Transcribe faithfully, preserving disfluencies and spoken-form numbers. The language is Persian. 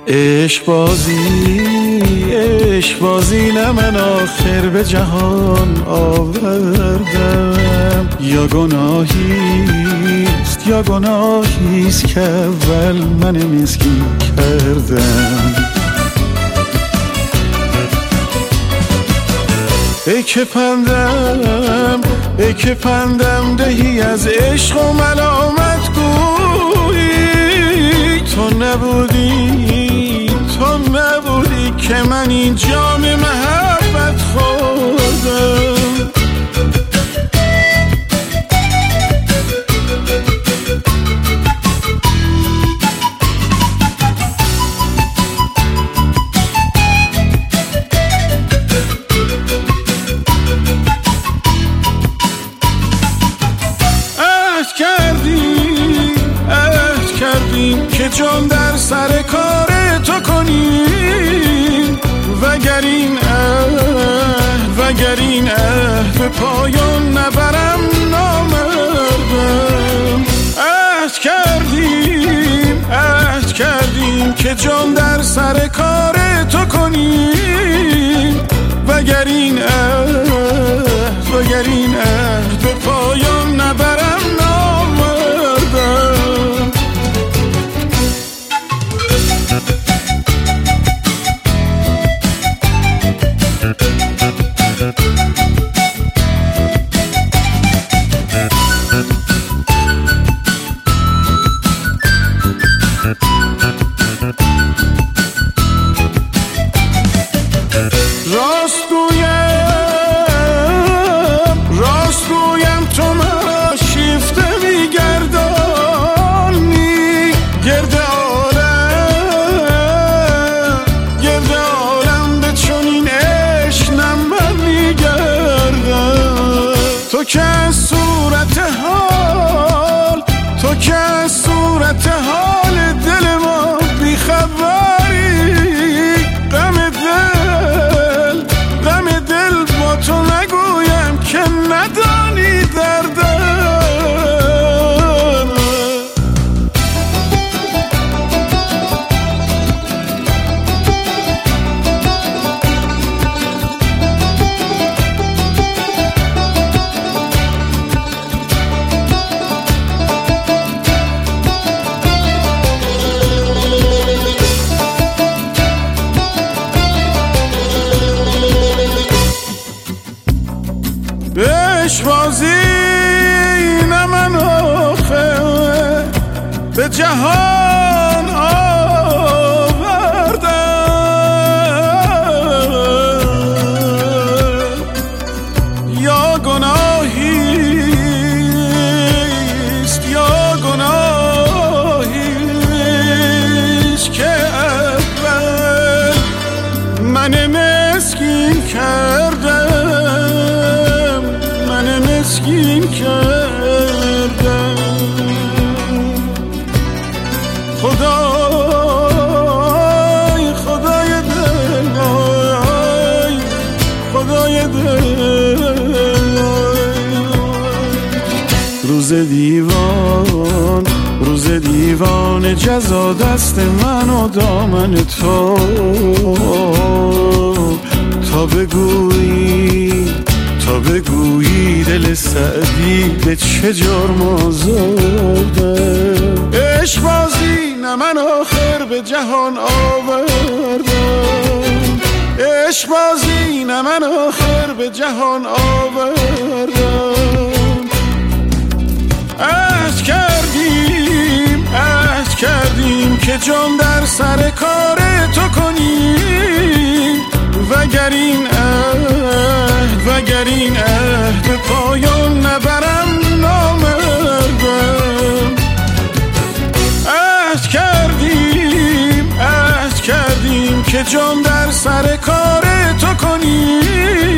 عشق بازی عشق بازی نه من آخر به جهان آوردم، یا گناهیست یا گناهیست که اول من مسکین کردم. ای که پندم ای که پندم دهی از عشق و ملامت گویی، تو نبودی تو نبودی که من این جام محبت خوردم. که جان در سر کار تو کنیم، وگر این عهد وگر این عهد به پایان نبرم نامردم. عهد کردیم عهد کردیم که جان در سر کار تو کنیم، وگر این عهد وگر این عهد به پایان نبرم نامردم. راست گویم راست گویم تو مرا شیفته میگردانی، گرد عالم گرد عالم به چنین عشق نم میگردم. تو که از صورت حال تو که از صورت حال دل ما بیخبری، غم دل غم دل با تو نگویم که ندانی دردم. عشق بازی نه من آخر به جهان آوردم، یا گناهیست یا گناهیست که اول من مسکین کردم مسکین کردم. خدای خدای دل خدای دل، روز دیوان روز دیوان جزا دست من و دامن تو، تا بگویی تا بگویی دل سعدی به چه جرم آزرده. عشق بازی نه من آخر به جهان آوردم، عشق بازی نه من آخر به جهان آوردم. عهد کردیم عهد کردیم که جان در سر کار تو کنیم، وگر این عهد وگر این عهد به پایان نبرم نامردم. عهد کردیم عهد کردیم که جان در سر کار تو کنیم،